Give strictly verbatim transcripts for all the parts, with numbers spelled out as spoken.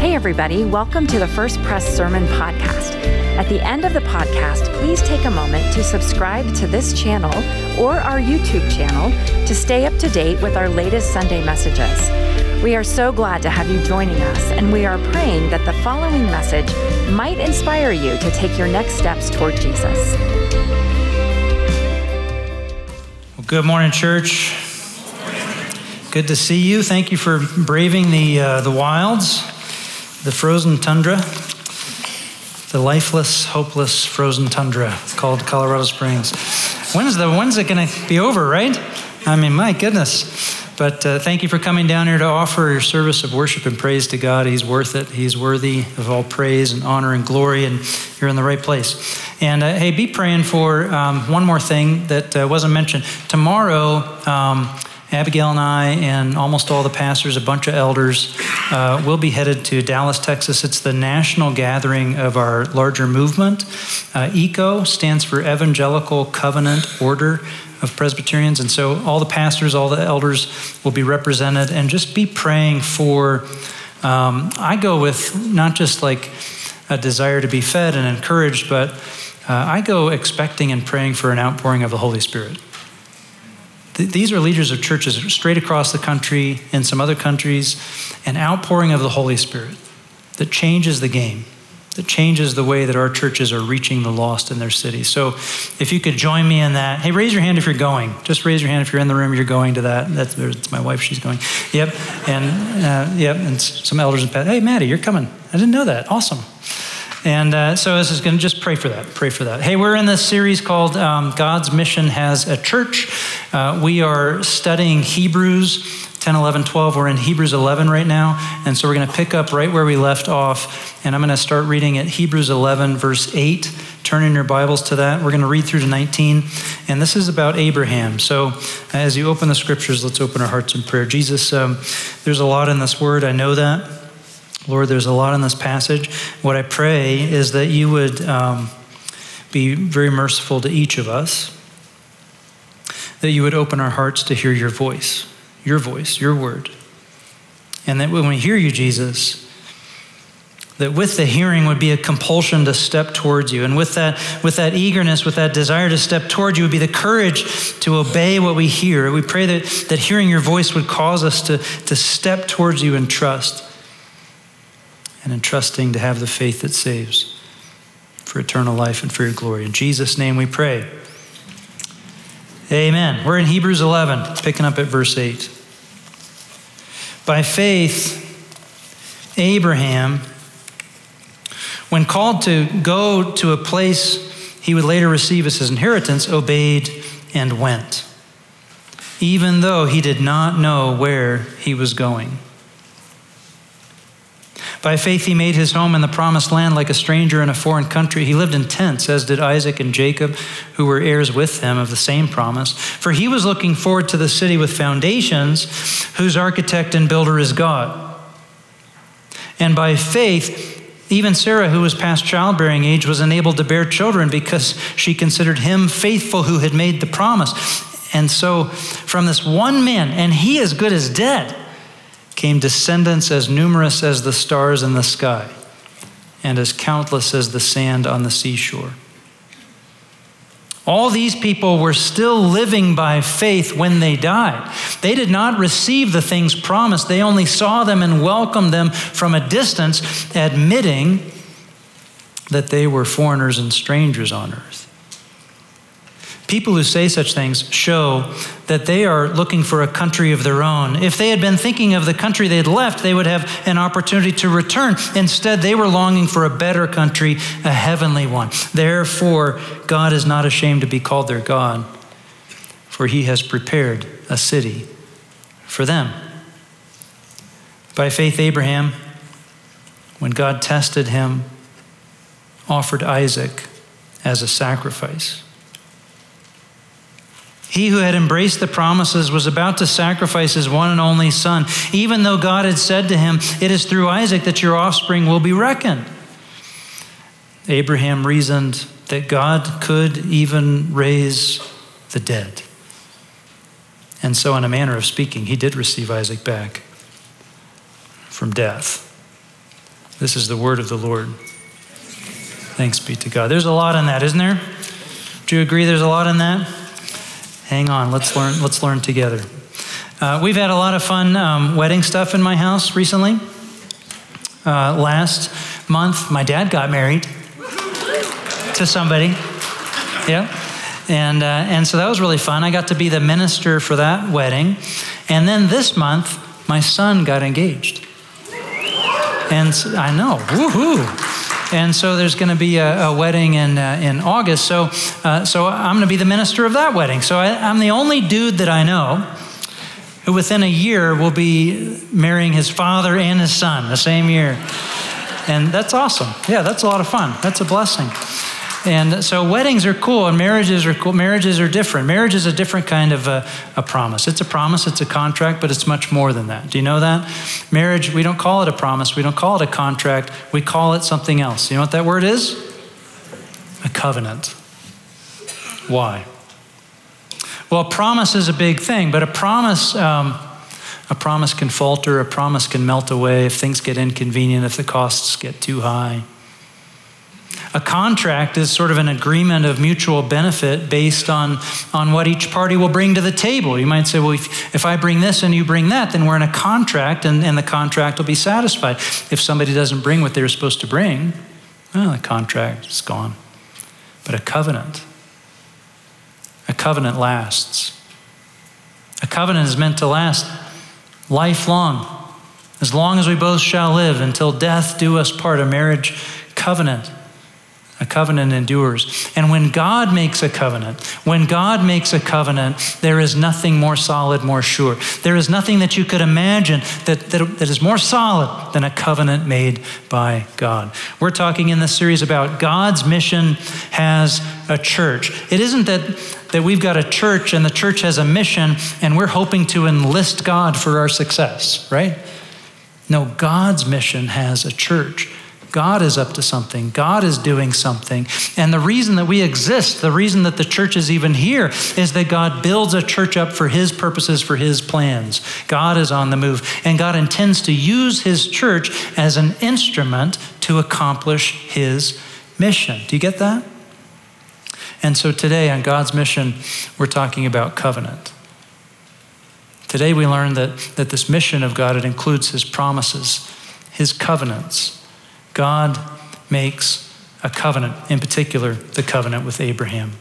Hey everybody, welcome to the First Press Sermon Podcast. At the end of the podcast, please take a moment to subscribe to this channel or our YouTube channel to stay up to date with our latest Sunday messages. We are so glad to have you joining us, and we are praying that the following message might inspire you to take your next steps toward Jesus. Well, good morning, church. Good to see you. Thank you for braving the uh, the wilds, the frozen tundra, the lifeless, hopeless frozen tundra called Colorado Springs. When's the when's it going to be over, right? I mean, my goodness. But uh, thank you for coming down here to offer your service of worship and praise to God. He's worth it. He's worthy of all praise and honor and glory, and you're in the right place. And uh, hey, be praying for um, one more thing that uh, wasn't mentioned. Tomorrow, um, Abigail and I and almost all the pastors, a bunch of elders, uh, will be headed to Dallas, Texas. It's the national gathering of our larger movement. Uh, ECO stands for Evangelical Covenant Order of Presbyterians. And so all the pastors, all the elders will be represented. And just be praying for, um, I go with not just like a desire to be fed and encouraged, but uh, I go expecting and praying for an outpouring of the Holy Spirit. These are leaders of churches straight across the country and some other countries, an outpouring of the Holy Spirit that changes the game, that changes the way that our churches are reaching the lost in their cities. So if you could join me in that. Hey, raise your hand if you're going. Just raise your hand if you're in the room, you're going to that. That's, that's my wife, she's going. Yep, and uh, yep, and some elders and pastors. Hey, Maddie, you're coming. I didn't know that. Awesome. And uh, so this is going to just pray for that, pray for that. Hey, we're in this series called um, God's Mission Has a Church. Uh, we are studying Hebrews ten, eleven, twelve. We're in Hebrews eleven right now. And so we're going to pick up right where we left off. And I'm going to start reading at Hebrews eleven, verse eight. Turn in your Bibles to that. We're going to read through to nineteen. And this is about Abraham. So as you open the scriptures, let's open our hearts in prayer. Jesus, um, there's a lot in this word. I know that. Lord, there's a lot in this passage. What I pray is that you would um, be very merciful to each of us, that you would open our hearts to hear your voice, your voice, your word. And that when we hear you, Jesus, that with the hearing would be a compulsion to step towards you. And with that, with that eagerness, with that desire to step towards you would be the courage to obey what we hear. We pray that, that hearing your voice would cause us to, to step towards you in trust, and entrusting to have the faith that saves for eternal life and for your glory. In Jesus' name we pray. Amen. We're in Hebrews eleven, picking up at verse eight. By faith, Abraham, when called to go to a place he would later receive as his inheritance, obeyed and went, even though he did not know where he was going. By faith, he made his home in the promised land like a stranger in a foreign country. He lived in tents, as did Isaac and Jacob, who were heirs with him of the same promise. For he was looking forward to the city with foundations, whose architect and builder is God. And by faith, even Sarah, who was past childbearing age, was enabled to bear children because she considered him faithful who had made the promise. And so from this one man, and he as good as dead, came descendants as numerous as the stars in the sky and as countless as the sand on the seashore. All these people were still living by faith when they died. They did not receive the things promised. They only saw them and welcomed them from a distance, admitting that they were foreigners and strangers on earth. People who say such things show that they are looking for a country of their own. If they had been thinking of the country they'd left, they would have an opportunity to return. Instead, they were longing for a better country, a heavenly one. Therefore, God is not ashamed to be called their God, for he has prepared a city for them. By faith, Abraham, when God tested him, offered Isaac as a sacrifice. He who had embraced the promises was about to sacrifice his one and only son, even though God had said to him, "It is through Isaac that your offspring will be reckoned." Abraham reasoned that God could even raise the dead. And so in a manner of speaking, he did receive Isaac back from death. This is the word of the Lord. Thanks be to God. There's a lot in that, isn't there? Do you agree there's a lot in that? Hang on, let's learn, let's learn together. Uh, we've had a lot of fun um, wedding stuff in my house recently. Uh, last month, my dad got married to somebody. Yeah. And, uh, and so that was really fun. I got to be the minister for that wedding. And then this month, my son got engaged. And so, I know, woohoo. And so there's going to be a, a wedding in uh, in August. So uh, so I'm going to be the minister of that wedding. So I, I'm the only dude that I know who within a year will be marrying his father and his son the same year. And that's awesome. Yeah, that's a lot of fun. That's a blessing. And so weddings are cool and marriages are cool. Marriages are different. Marriage is a different kind of a, a promise. It's a promise, it's a contract, but it's much more than that. Do you know that? Marriage, we don't call it a promise. We don't call it a contract. We call it something else. You know what that word is? A covenant. Why? Well, a promise is a big thing, but a promise, um, a promise can falter. A promise can melt away if things get inconvenient, if the costs get too high. A contract is sort of an agreement of mutual benefit based on, on what each party will bring to the table. You might say, well, if, if I bring this and you bring that, then we're in a contract and, and the contract will be satisfied. If somebody doesn't bring what they were supposed to bring, well, the contract is gone. But a covenant, a covenant lasts. A covenant is meant to last lifelong, as long as we both shall live, until death do us part. A marriage covenant. A covenant endures. And when God makes a covenant, when God makes a covenant, there is nothing more solid, more sure. There is nothing that you could imagine that, that, that is more solid than a covenant made by God. We're talking in this series about God's mission has a church. It isn't that, that we've got a church and the church has a mission and we're hoping to enlist God for our success, right? No, God's mission has a church. God is up to something. God is doing something. And the reason that we exist, the reason that the church is even here, is that God builds a church up for his purposes, for his plans. God is on the move. And God intends to use his church as an instrument to accomplish his mission. Do you get that? And so today on God's mission, we're talking about covenant. Today we learned that, that this mission of God, it includes his promises, his covenants. God makes a covenant, in particular, the covenant with Abraham.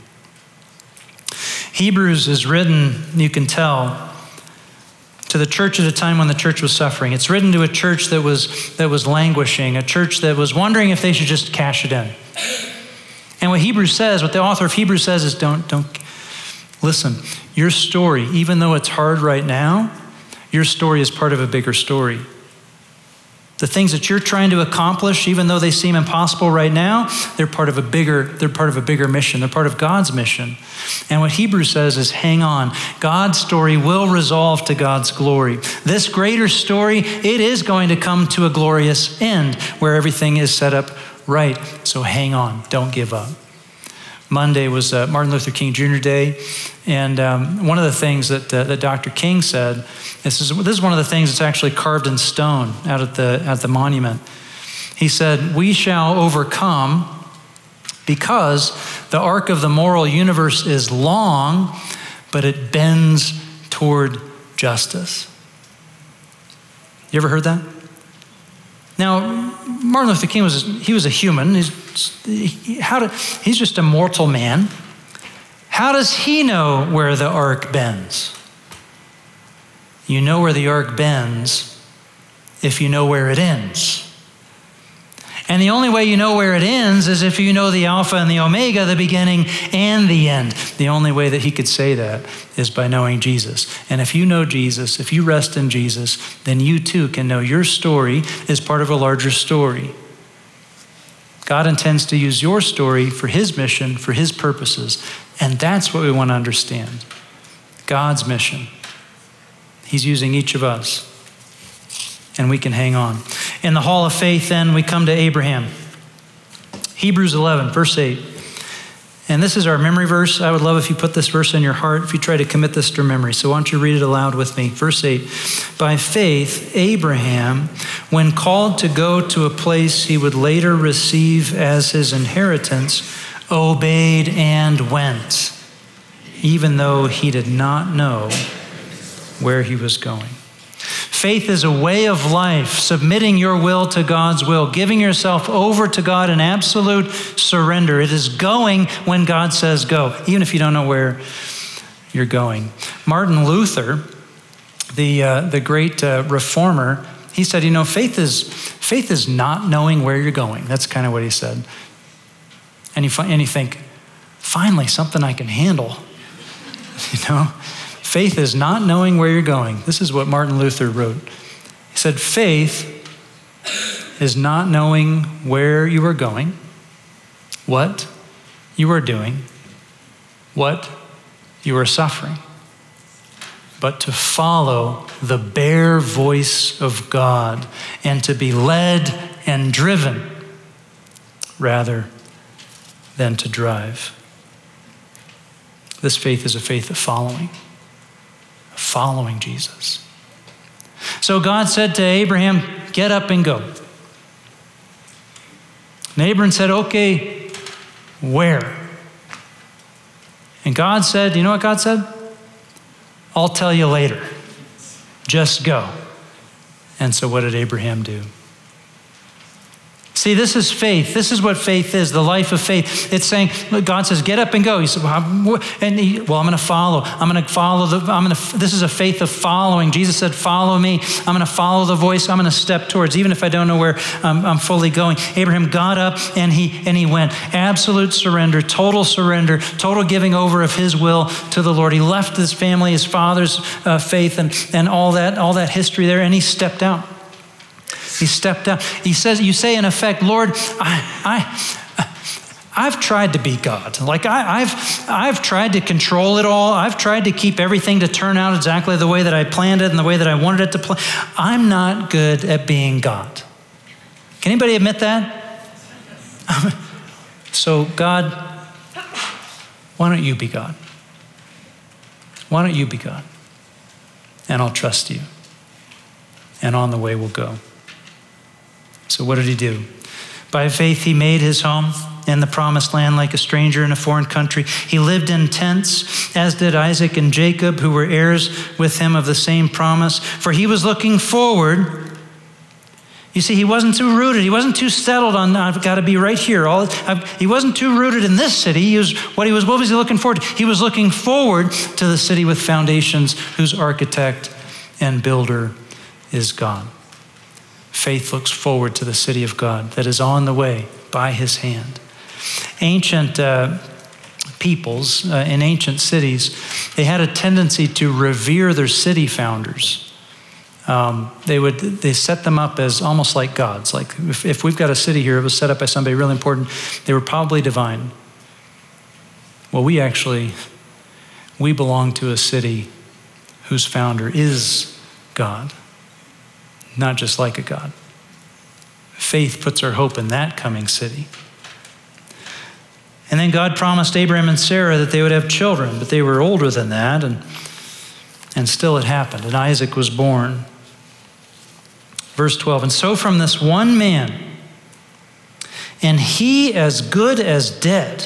Hebrews is written, you can tell, to the church at a time when the church was suffering. It's written to a church that was, that was languishing, a church that was wondering if they should just cash it in. And what Hebrews says, what the author of Hebrews says is don't, don't, listen, your story, even though it's hard right now, your story is part of a bigger story. The things that you're trying to accomplish, even though they seem impossible right now, they're part of a bigger, they're part of a bigger mission. They're part of God's mission. And what Hebrews says is, hang on. God's story will resolve to God's glory. This greater story, it is going to come to a glorious end where everything is set up right. So hang on. Don't give up. Monday was uh, Martin Luther King Junior Day. And um, one of the things that, uh, that Doctor King said, this is, this is one of the things that's actually carved in stone out at the, at the monument. He said, we shall overcome because the arc of the moral universe is long, but it bends toward justice. You ever heard that? Now, Martin Luther King was, he was a human. He's, he, how did, he's just a mortal man. How does he know where the arc bends? You know where the arc bends if you know where it ends. And the only way you know where it ends is if you know the Alpha and the Omega, the beginning and the end. The only way that he could say that is by knowing Jesus. And if you know Jesus, if you rest in Jesus, then you too can know your story is part of a larger story. God intends to use your story for his mission, for his purposes. And that's what we want to understand. God's mission. He's using each of us. And we can hang on. In the hall of faith, then, we come to Abraham. Hebrews eleven, verse eight. And this is our memory verse. I would love if you put this verse in your heart, if you try to commit this to memory. So why don't you read it aloud with me? Verse eight. By faith, Abraham, when called to go to a place he would later receive as his inheritance, obeyed and went, even though he did not know where he was going. Faith is a way of life, submitting your will to God's will, giving yourself over to God in absolute surrender. It is going when God says go, even if you don't know where you're going. Martin Luther, the uh, the great uh, reformer, he said, you know, faith is faith is not knowing where you're going. That's kind of what he said. And you, and you think, finally, something I can handle, you know? Faith is not knowing where you're going. This is what Martin Luther wrote. He said, faith is not knowing where you are going, what you are doing, what you are suffering, but to follow the bare voice of God and to be led and driven rather than to drive. This faith is a faith of following. Following Jesus. So God said to Abraham, get up and go. And Abraham said, okay, where? And God said, you know what God said? I'll tell you later. Just go. And so what did Abraham do? See, this is faith. This is what faith is, the life of faith. It's saying, God says, get up and go. He said, well, and he, well I'm going to follow. I'm going to follow the, I'm going to, this is a faith of following. Jesus said, follow me. I'm going to follow the voice. I'm going to step towards, even if I don't know where I'm, I'm fully going. Abraham got up and he, and he went. Absolute surrender, total surrender, total giving over of his will to the Lord. He left his family, his father's uh, faith and, and all that, all that history there, and he stepped out. He stepped out. He says, you say in effect, Lord, I, I, I've tried to be God. Like I, I've, I've tried to control it all. I've tried to keep everything to turn out exactly the way that I planned it and the way that I wanted it to play. I'm not good at being God. Can anybody admit that? So God, why don't you be God? Why don't you be God? And I'll trust you. And on the way we'll go. So what did he do? By faith, he made his home in the promised land like a stranger in a foreign country. He lived in tents, as did Isaac and Jacob, who were heirs with him of the same promise. For he was looking forward. You see, he wasn't too rooted. He wasn't too settled on, I've got to be right here. All, I've, he wasn't too rooted in this city. He was, what, he was, what was he looking forward to? He was looking forward to the city with foundations, whose architect and builder is God. Faith looks forward to the city of God that is on the way by his hand. Ancient uh, peoples uh, in ancient cities, they had a tendency to revere their city founders. Um, they would they set them up as almost like gods. Like if, if we've got a city here, it was set up by somebody really important, they were probably divine. Well, we actually, we belong to a city whose founder is God. Not just like a God. Faith puts our hope in that coming city. And then God promised Abraham and Sarah that they would have children, but they were older than that, and, and still it happened, and Isaac was born. Verse twelve, and so from this one man, and he as good as dead.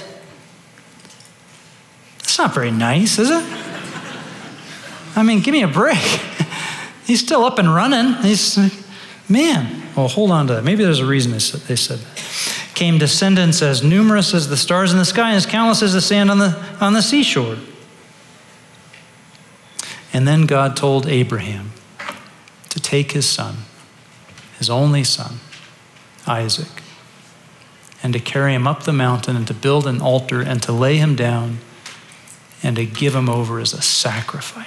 That's not very nice, is it? I mean, give me a break. He's still up and running. He's, man, well, hold on to that. Maybe there's a reason they said, they said that. Came descendants as numerous as the stars in the sky and as countless as the sand on the, on the seashore. And then God told Abraham to take his son, his only son, Isaac, and to carry him up the mountain and to build an altar and to lay him down and to give him over as a sacrifice.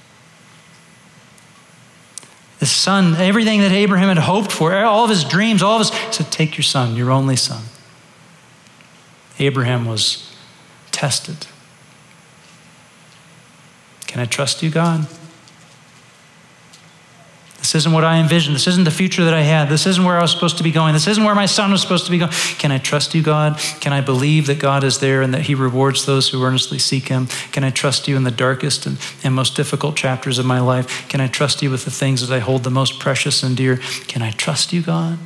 The son, everything that Abraham had hoped for, all of his dreams, all of his, he said, take your son, your only son. Abraham was tested. Can I trust you, God? This isn't what I envisioned. This isn't the future that I had. This isn't where I was supposed to be going. This isn't where my son was supposed to be going. Can I trust you, God? Can I believe that God is there and that he rewards those who earnestly seek him? Can I trust you in the darkest and, and most difficult chapters of my life? Can I trust you with the things that I hold the most precious and dear? Can I trust you, God?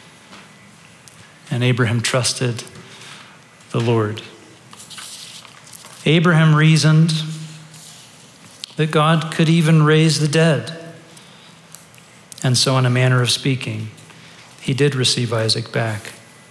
And Abraham trusted the Lord. Abraham reasoned that God could even raise the dead. And so, in a manner of speaking, he did receive Isaac back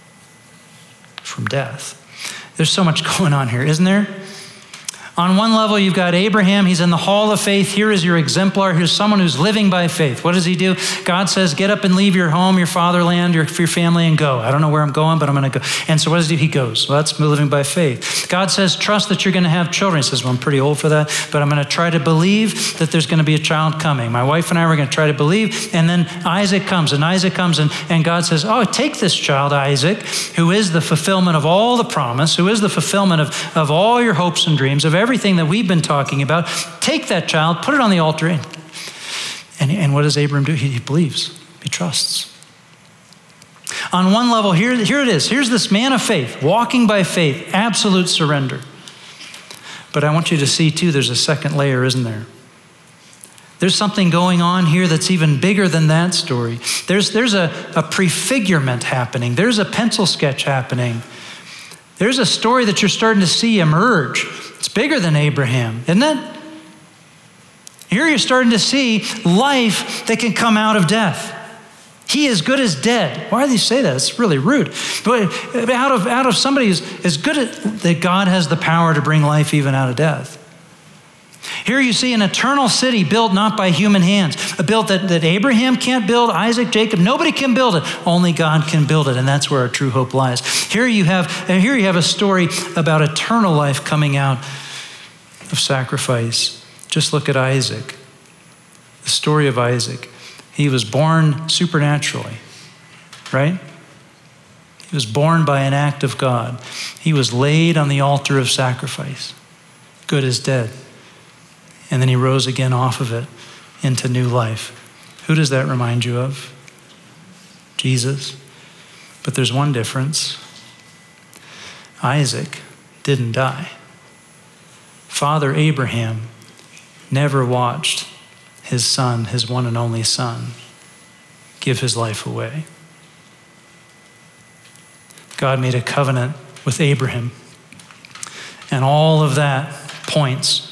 from death. There's so much going on here, isn't there? On one level, you've got Abraham. He's in the hall of faith. Here is your exemplar. Here's someone who's living by faith. What does he do? God says, get up and leave your home, your fatherland, your, your family, and go. I don't know where I'm going, but I'm going to go. And so what does he do? He goes. Well, that's living by faith. God says, trust that you're going to have children. He says, well, I'm pretty old for that, but I'm going to try to believe that there's going to be a child coming. My wife and I were going to try to believe. And then Isaac comes, and Isaac comes, and, and God says, oh, take this child, Isaac, who is the fulfillment of all the promise, who is the fulfillment of, of all your hopes and dreams, of everything that we've been talking about. Take that child, put it on the altar. And, and, and what does Abraham do? He, he believes, he trusts. On one level, here, here it is. Here's this man of faith, walking by faith, absolute surrender. But I want you to see too, there's a second layer, isn't there? There's something going on here that's even bigger than that story. There's, there's a, a prefigurement happening. There's a pencil sketch happening. There's a story that you're starting to see emerge. It's bigger than Abraham, isn't it? Here you're starting to see life that can come out of death. He is good as dead. Why do they say that? It's really rude. But out of, out of somebody who's as good as that, God has the power to bring life even out of death. Here you see an eternal city built not by human hands, a built that, that Abraham can't build, Isaac, Jacob, nobody can build it. Only God can build it, and that's where our true hope lies. Here you have, here you have a story about eternal life coming out of sacrifice. Just look at Isaac, the story of Isaac. He was born supernaturally, right? He was born by an act of God. He was laid on the altar of sacrifice, good as dead. And then he rose again off of it into new life. Who does that remind you of? Jesus. But there's one difference. Isaac didn't die. Father Abraham never watched his son, his one and only son, give his life away. God made a covenant with Abraham, and all of that points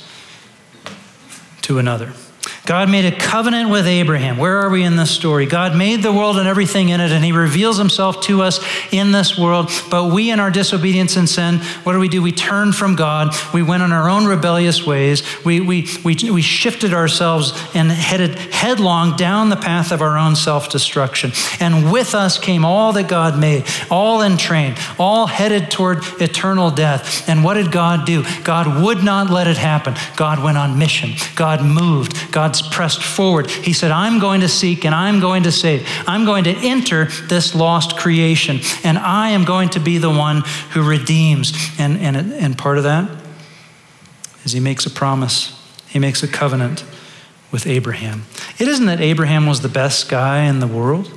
to another. God made a covenant with Abraham. Where are we in this story? God made the world and everything in it, and he reveals himself to us in this world. But we, in our disobedience and sin, what do we do? We turn from God. We went on our own rebellious ways. We, we, we, we shifted ourselves and headed headlong down the path of our own self-destruction. And with us came all that God made, all entrained, all headed toward eternal death. And what did God do? God would not let it happen. God went on mission. God moved. God pressed forward. He said, I'm going to seek and I'm going to save. I'm going to enter this lost creation, and I am going to be the one who redeems. And, and, and part of that is he makes a promise. He makes a covenant with Abraham. It isn't that Abraham was the best guy in the world.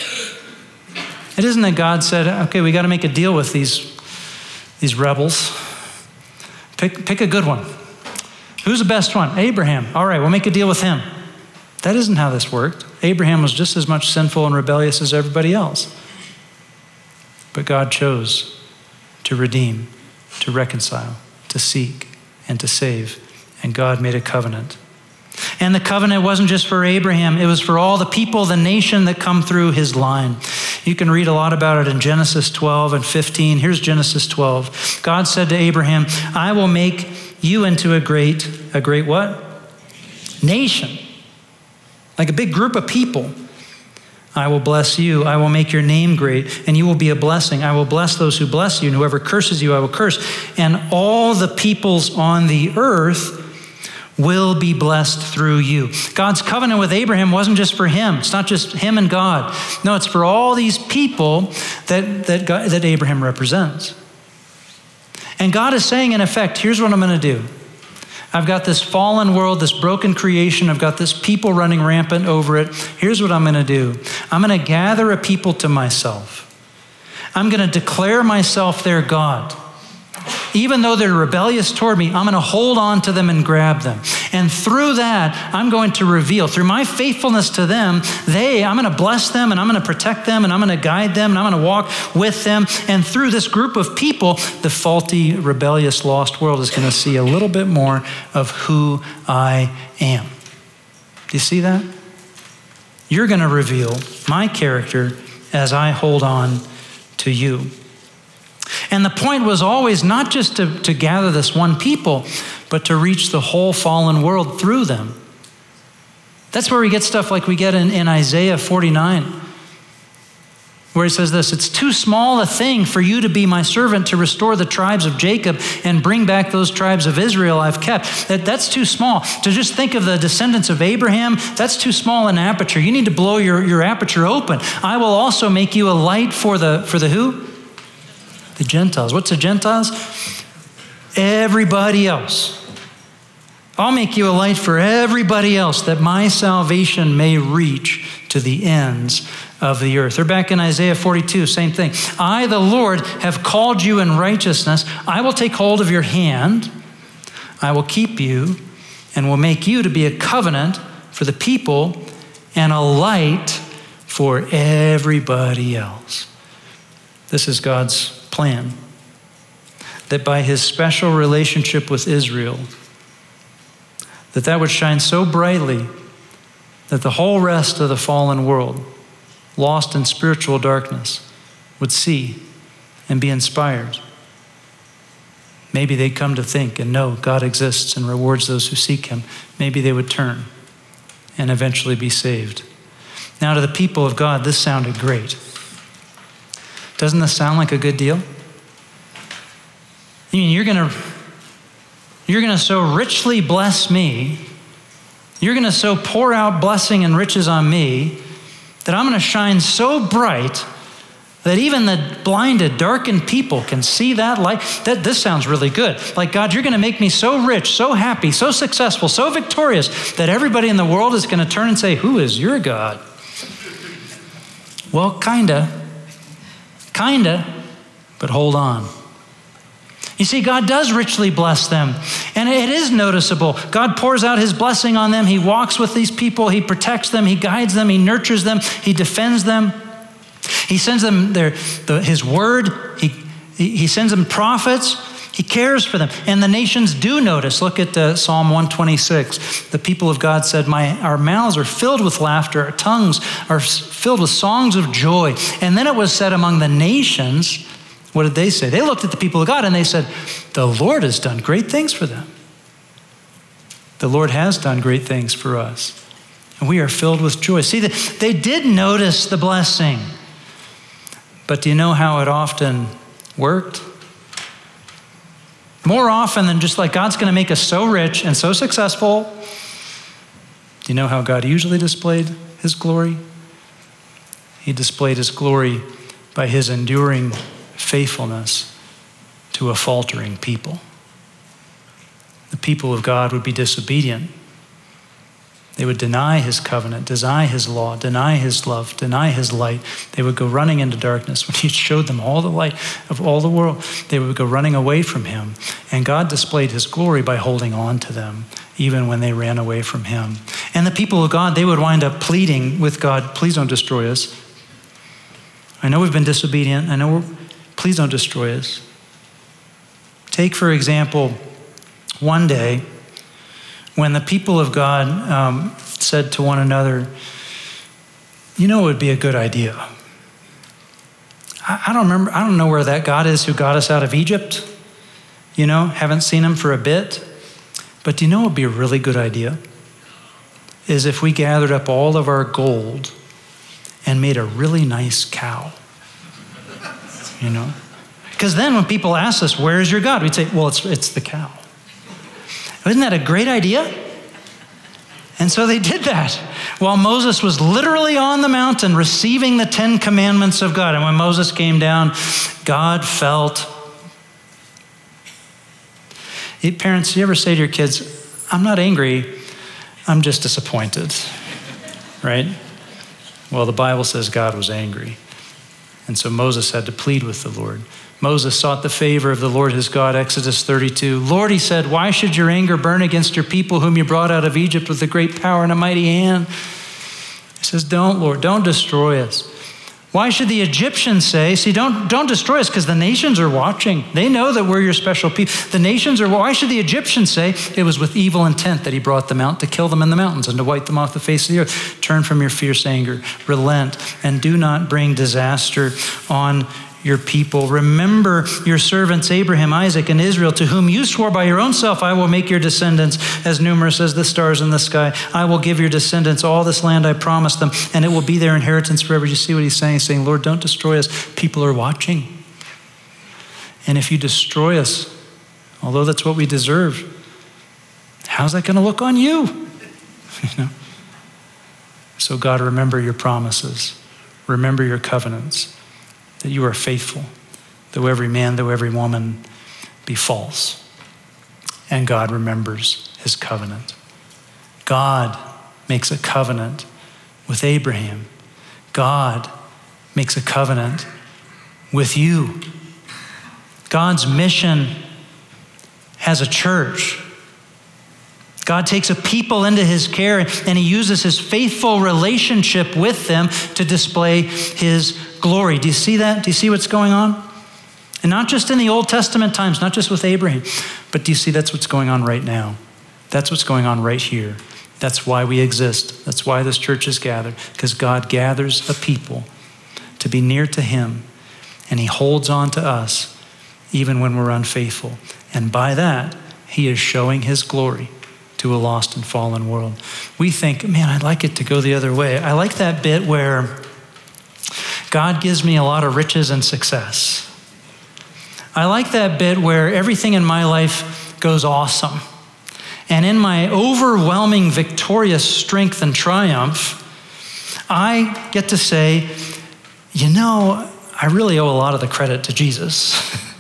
It isn't that God said, okay, we got to make a deal with these, these rebels. Pick, pick a good one. Who's the best one? Abraham. All right, we'll make a deal with him. That isn't how this worked. Abraham was just as much sinful and rebellious as everybody else. But God chose to redeem, to reconcile, to seek, and to save. And God made a covenant. And the covenant wasn't just for Abraham. It was for all the people, the nation that come through his line. You can read a lot about it in Genesis twelve and fifteen. Here's Genesis twelve. God said to Abraham, I will make you into a great, a great what? Nation. Like a big group of people. I will bless you. I will make your name great, and you will be a blessing. I will bless those who bless you, and whoever curses you, I will curse. And all the peoples on the earth will be blessed through you. God's covenant with Abraham wasn't just for him. It's not just him and God. No, it's for all these people that, that, God, that Abraham represents. And God is saying, in effect, here's what I'm going to do. I've got this fallen world, this broken creation. I've got this people running rampant over it. Here's what I'm going to do. I'm going to gather a people to myself. I'm going to declare myself their God. Even though they're rebellious toward me, I'm going to hold on to them and grab them. And through that, I'm going to reveal, through my faithfulness to them, they, I'm going to bless them and I'm going to protect them and I'm going to guide them and I'm going to walk with them. And through this group of people, the faulty, rebellious, lost world is going to see a little bit more of who I am. Do you see that? You're going to reveal my character as I hold on to you. And the point was always not just to, to gather this one people, but to reach the whole fallen world through them. That's where we get stuff like we get in, in Isaiah forty-nine, where he says this, it's too small a thing for you to be my servant to restore the tribes of Jacob and bring back those tribes of Israel I've kept. That, that's too small. To just think of the descendants of Abraham, that's too small an aperture. You need to blow your, your aperture open. I will also make you a light for the, for the who? The Gentiles. What's the Gentiles? Everybody else. I'll make you a light for everybody else that my salvation may reach to the ends of the earth. They're back in Isaiah forty-two, same thing. I, the Lord, have called you in righteousness. I will take hold of your hand. I will keep you and will make you to be a covenant for the people and a light for everybody else. This is God's plan, that by his special relationship with Israel, that that would shine so brightly that the whole rest of the fallen world, lost in spiritual darkness, would see and be inspired. Maybe they'd come to think and know God exists and rewards those who seek him. Maybe they would turn and eventually be saved. Now, to the people of God, this sounded great. Doesn't this sound like a good deal? I mean, you're going to you're going to so richly bless me, you're going to so pour out blessing and riches on me that I'm going to shine so bright that even the blinded, darkened people can see that light. That this sounds really good. Like, God, you're going to make me so rich, so happy, so successful, so victorious that everybody in the world is going to turn and say, who is your God? Well, kinda. Kinda, but hold on. You see, God does richly bless them, and it is noticeable. God pours out his blessing on them. He walks with these people. He protects them. He guides them. He nurtures them. He defends them. He sends them their, the, his word. He, he, he sends them prophets. He cares for them. And the nations do notice. Look at uh, Psalm one twenty-six. The people of God said, My, our mouths are filled with laughter. Our tongues are filled with songs of joy. And then it was said among the nations, what did they say? They looked at the people of God and they said, the Lord has done great things for them. The Lord has done great things for us. And we are filled with joy. See, they did notice the blessing. But do you know how it often worked? More often than just like God's going to make us so rich and so successful. Do you know how God usually displayed his glory? He displayed his glory by his enduring faithfulness to a faltering people. The people of God would be disobedient. They would deny his covenant, deny his law, deny his love, deny his light. They would go running into darkness when he showed them all the light of all the world. They would go running away from him. And God displayed his glory by holding on to them, even when they ran away from him. And the people of God, they would wind up pleading with God, please don't destroy us. I know we've been disobedient. I know we're, please don't destroy us. Take, for example, one day, when the people of God um, said to one another, you know, it would be a good idea. I, I don't remember, I don't know where that God is who got us out of Egypt. You know, haven't seen him for a bit. But do you know what would be a really good idea? Is if we gathered up all of our gold and made a really nice cow. You know? Because then when people ask us, where's your God? We'd say, well, it's it's the cow. Isn't that a great idea? And so they did that while Moses was literally on the mountain receiving the Ten Commandments of God. And when Moses came down, God felt. Hey, parents, you ever say to your kids, I'm not angry, I'm just disappointed, right? Well, the Bible says God was angry. And so Moses had to plead with the Lord. Moses sought the favor of the Lord his God, Exodus thirty-two. Lord, he said, why should your anger burn against your people whom you brought out of Egypt with a great power and a mighty hand? He says, don't, Lord, don't destroy us. Why should the Egyptians say, see, don't, don't destroy us, because the nations are watching. They know that we're your special people. The nations are, why should the Egyptians say it was with evil intent that he brought them out to kill them in the mountains and to wipe them off the face of the earth? Turn from your fierce anger, relent, and do not bring disaster on your people. Remember your servants Abraham, Isaac, and Israel, to whom you swore by your own self, I will make your descendants as numerous as the stars in the sky. I will give your descendants all this land I promised them, and it will be their inheritance forever. You see what he's saying? He's saying, Lord, don't destroy us. People are watching. And if you destroy us, although that's what we deserve, how's that going to look on you? You know? So God, remember your promises. Remember your covenants, that you are faithful, though every man, though every woman be false. And God remembers his covenant. God makes a covenant with Abraham. God makes a covenant with you. God's mission has a church. God takes a people into his care, and he uses his faithful relationship with them to display his glory. Do you see that? Do you see what's going on? And not just in the Old Testament times, not just with Abraham, but do you see that's what's going on right now? That's what's going on right here. That's why we exist. That's why this church is gathered, because God gathers a people to be near to him, and he holds on to us even when we're unfaithful. And by that, he is showing his glory to a lost and fallen world. We think, man, I'd like it to go the other way. I like that bit where God gives me a lot of riches and success. I like that bit where everything in my life goes awesome. And in my overwhelming victorious strength and triumph, I get to say, you know, I really owe a lot of the credit to Jesus.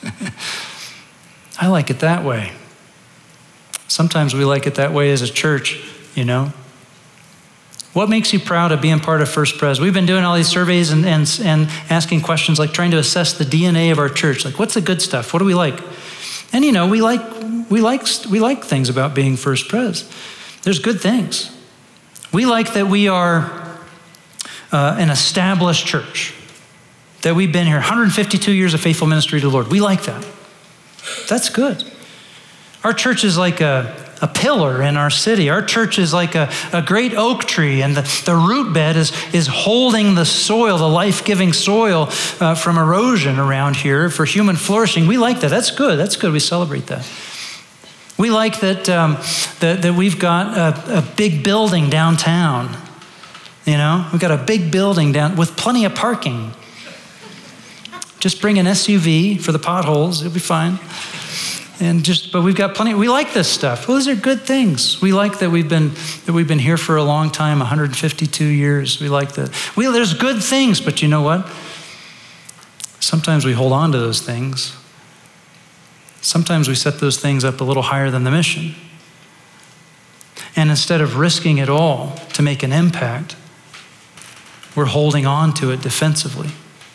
I like it that way. Sometimes we like it that way as a church, you know. What makes you proud of being part of First Pres? We've been doing all these surveys and, and, and asking questions, like trying to assess the D N A of our church. Like, what's the good stuff? What do we like? And you know, we like we like we like things about being First Pres. There's good things. We like that we are uh, an established church, that we've been here one hundred fifty-two years of faithful ministry to the Lord. We like that. That's good. Our church is like a a pillar in our city. Our church is like a, a great oak tree, and the, the root bed is, is holding the soil, the life-giving soil uh, from erosion around here for human flourishing. We like that. That's good. That's good. We celebrate that. We like that, um, that, that we've got a, a big building downtown. You know, we've got a big building down with plenty of parking. Just bring an S U V for the potholes. It'll be fine. And just, but we've got plenty. We like this stuff. Well, those are good things. We like that we've been that we've been here for a long time, one hundred fifty-two years. We like that. We there's good things, but you know what? Sometimes we hold on to those things. Sometimes we set those things up a little higher than the mission. And instead of risking it all to make an impact, we're holding on to it defensively.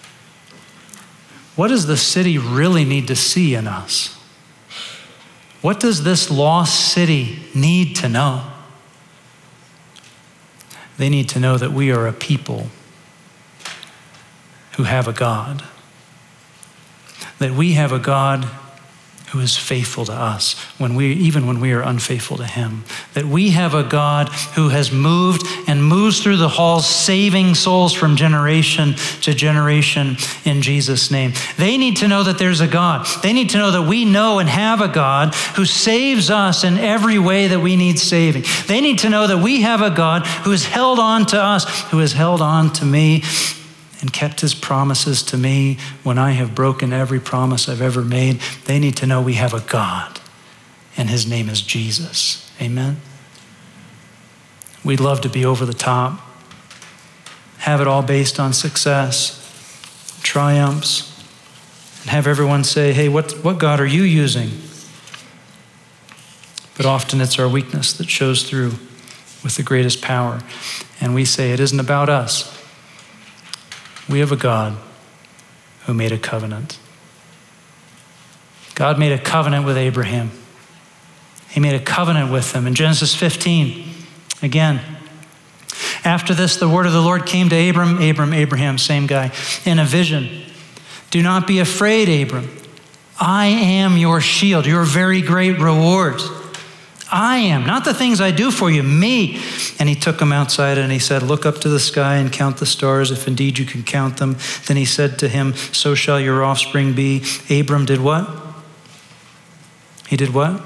What does the city really need to see in us? What does this lost city need to know? They need to know that we are a people who have a God. That we have a God who is faithful to us, when we, even when we are unfaithful to him. That we have a God who has moved and moves through the halls, saving souls from generation to generation in Jesus' name. They need to know that there's a God. They need to know that we know and have a God who saves us in every way that we need saving. They need to know that we have a God who has held on to us, who has held on to me, and kept his promises to me when I have broken every promise I've ever made. They need to know we have a God, and his name is Jesus. Amen? We'd love to be over the top, have it all based on success, triumphs, and have everyone say, hey, what, what God are you using? But often it's our weakness that shows through with the greatest power. And we say, it isn't about us. We have a God who made a covenant. God made a covenant with Abraham. He made a covenant with him in Genesis fifteen. Again, after this, the word of the Lord came to Abram, Abram, Abraham, same guy, in a vision. Do not be afraid, Abram. I am your shield, your very great reward. I am, not the things I do for you, me. And he took him outside and he said, look up to the sky and count the stars, if indeed you can count them. Then he said to him, so shall your offspring be. Abram did what? He did what?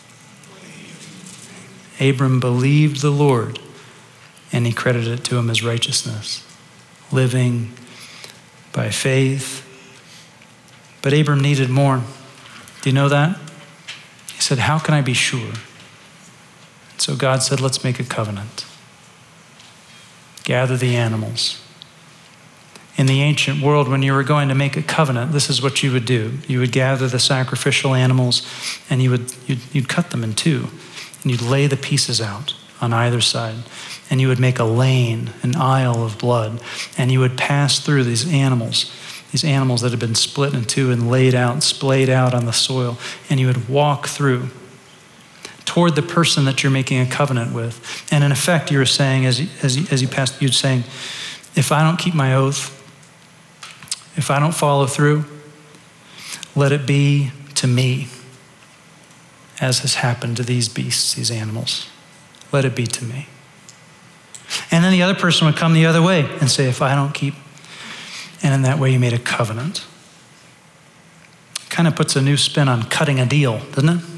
Abram believed the Lord, and he credited it to him as righteousness, living by faith. But Abram needed more. Do you know that? He said, how can I be sure? So God said, let's make a covenant. Gather the animals. In the ancient world, when you were going to make a covenant, this is what you would do. You would gather the sacrificial animals and you would, you'd, you'd cut them in two and you'd lay the pieces out on either side. And you would make a lane, an aisle of blood, and you would pass through these animals, these animals that had been split in two and laid out, splayed out on the soil, and you would walk through toward the person that you're making a covenant with. And in effect, you were saying, as you, as you, as you passed, you'd saying, if I don't keep my oath, if I don't follow through, let it be to me, as has happened to these beasts, these animals. Let it be to me. And then the other person would come the other way and say, if I don't keep, and in that way you made a covenant. Kind of puts a new spin on cutting a deal, doesn't it?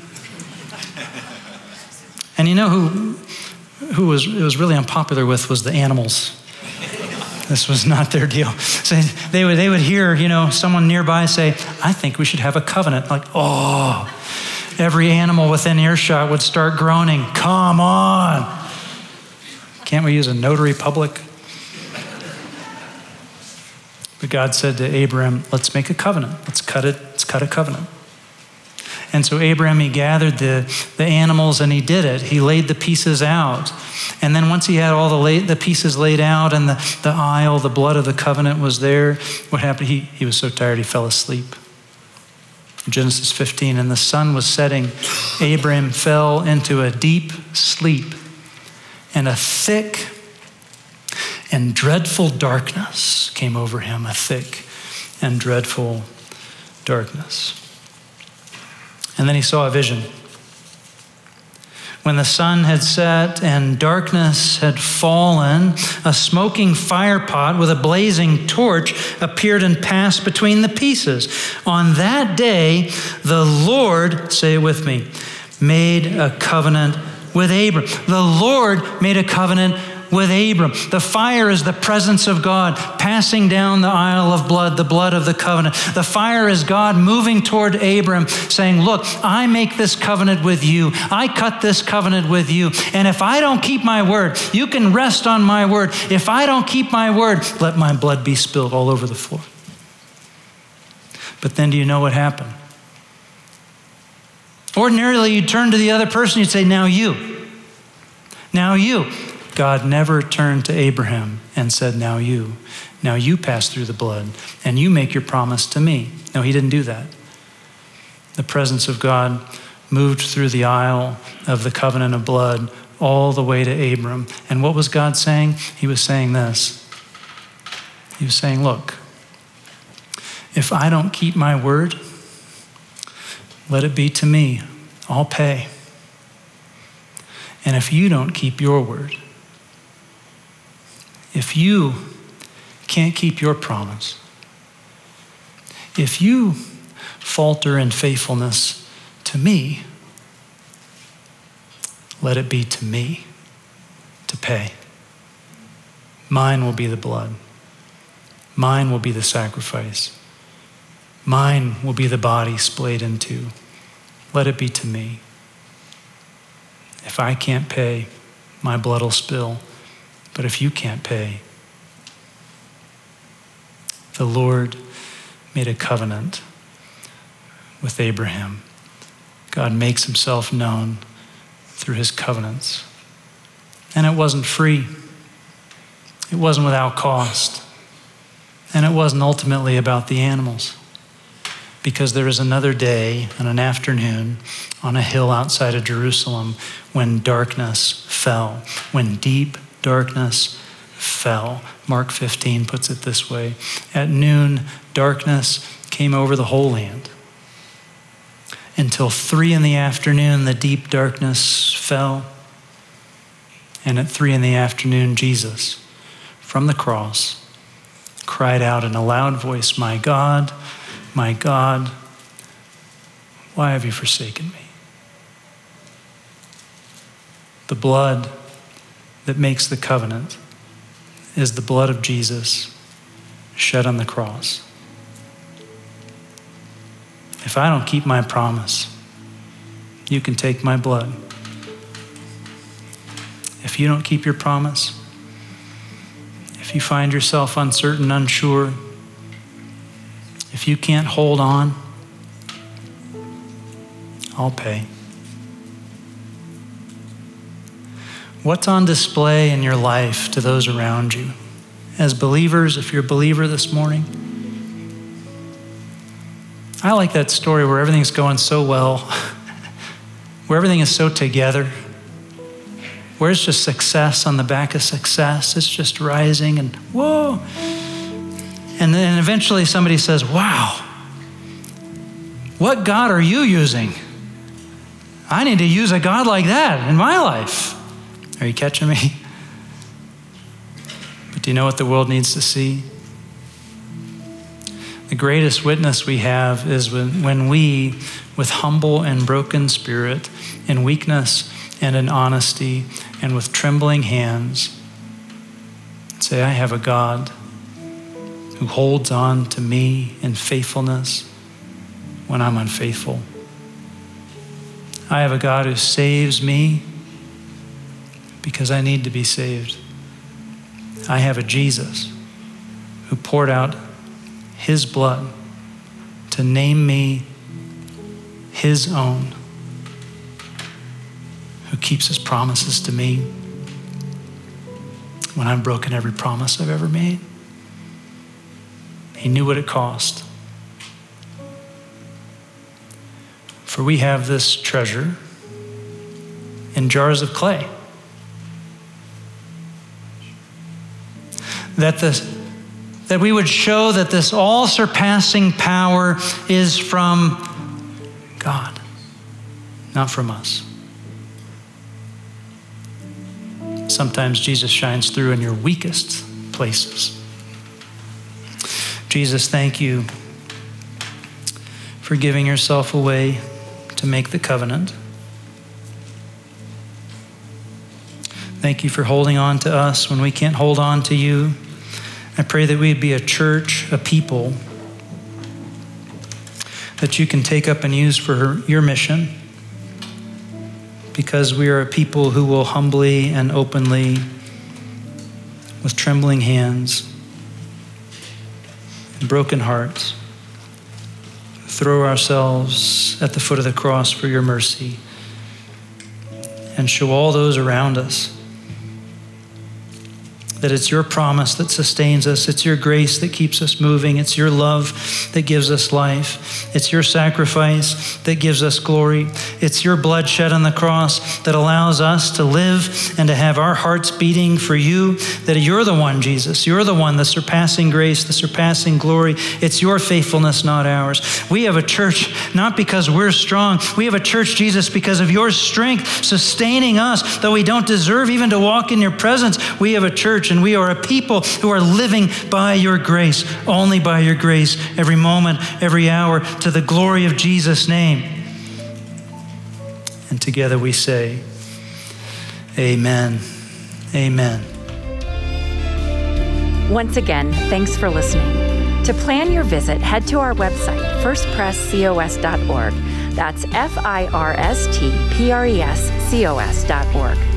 And you know who who was it was really unpopular with was the animals. This was not their deal. So they would they would hear, you know, someone nearby say, I think we should have a covenant. Like, oh, every animal within earshot would start groaning, come on. Can't we use a notary public? But God said to Abraham, let's make a covenant. Let's cut it, let's cut a covenant. And so Abraham, he gathered the, the animals and he did it. He laid the pieces out. And then once he had all the, lay, the pieces laid out and the, the aisle, the blood of the covenant was there, what happened? He, he was so tired he fell asleep. Genesis fifteen, and the sun was setting. Abraham fell into a deep sleep, and a thick and dreadful darkness came over him, a thick and dreadful darkness. And then he saw a vision. When the sun had set and darkness had fallen, a smoking fire pot with a blazing torch appeared and passed between the pieces. On that day, the Lord, say it with me, made a covenant with Abram. The Lord made a covenant with Abram. The fire is the presence of God passing down the aisle of blood, the blood of the covenant. The fire is God moving toward Abram saying, look, I make this covenant with you. I cut this covenant with you. And if I don't keep my word, you can rest on my word. If I don't keep my word, let my blood be spilled all over the floor. But then do you know what happened? Ordinarily, you'd turn to the other person, you'd say, now you. Now you. God never turned to Abraham and said, now you. Now you pass through the blood and you make your promise to me. No, he didn't do that. The presence of God moved through the aisle of the covenant of blood all the way to Abram. And what was God saying? He was saying this. He was saying, look, if I don't keep my word, let it be to me. I'll pay. And if you don't keep your word, if you can't keep your promise, if you falter in faithfulness to me, let it be to me to pay. Mine will be the blood. Mine will be the sacrifice. Mine will be the body splayed in two. Let it be to me. If I can't pay, my blood will spill. But if you can't pay, the Lord made a covenant with Abraham. God makes himself known through his covenants. And it wasn't free. It wasn't without cost. And it wasn't ultimately about the animals. Because there is another day and an afternoon on a hill outside of Jerusalem when darkness fell, when deep darkness fell. Mark fifteen puts it this way: at noon, darkness came over the whole land. Until three in the afternoon, the deep darkness fell. And at three in the afternoon, Jesus, from the cross, cried out in a loud voice, "My God, my God, why have you forsaken me?" The blood that makes the covenant is the blood of Jesus shed on the cross. If I don't keep my promise, you can take my blood. If you don't keep your promise, if you find yourself uncertain, unsure, if you can't hold on, I'll pay. What's on display in your life to those around you? As believers, if you're a believer this morning, I like that story where everything's going so well, where everything is so together, where it's just success on the back of success. It's just rising and whoa. And then eventually somebody says, "Wow, what God are you using? I need to use a God like that in my life." Are you catching me? But do you know what the world needs to see? The greatest witness we have is when, when we, with humble and broken spirit, in weakness and in honesty, and with trembling hands, say, "I have a God who holds on to me in faithfulness when I'm unfaithful. I have a God who saves me because I need to be saved. I have a Jesus who poured out his blood to name me his own, who keeps his promises to me when I've broken every promise I've ever made. He knew what it cost. For we have this treasure in jars of clay. That this, that we would show that this all-surpassing power is from God, not from us. Sometimes Jesus shines through in your weakest places. Jesus, thank you for giving yourself away to make the covenant. Thank you for holding on to us when we can't hold on to you. I pray that we'd be a church, a people that you can take up and use for your mission, because we are a people who will humbly and openly, with trembling hands and broken hearts, throw ourselves at the foot of the cross for your mercy and show all those around us that it's your promise that sustains us. It's your grace that keeps us moving. It's your love that gives us life. It's your sacrifice that gives us glory. It's your blood shed on the cross that allows us to live and to have our hearts beating for you, that you're the one, Jesus. You're the one, the surpassing grace, the surpassing glory. It's your faithfulness, not ours. We have a church not because we're strong. We have a church, Jesus, because of your strength sustaining us, though we don't deserve even to walk in your presence. We have a church, and we are a people who are living by your grace, only by your grace, every moment, every hour, to the glory of Jesus' name. And together we say, amen, amen. Once again, thanks for listening. To plan your visit, head to our website, first press cos dot org. That's F I R S T P R E S C O S dot org.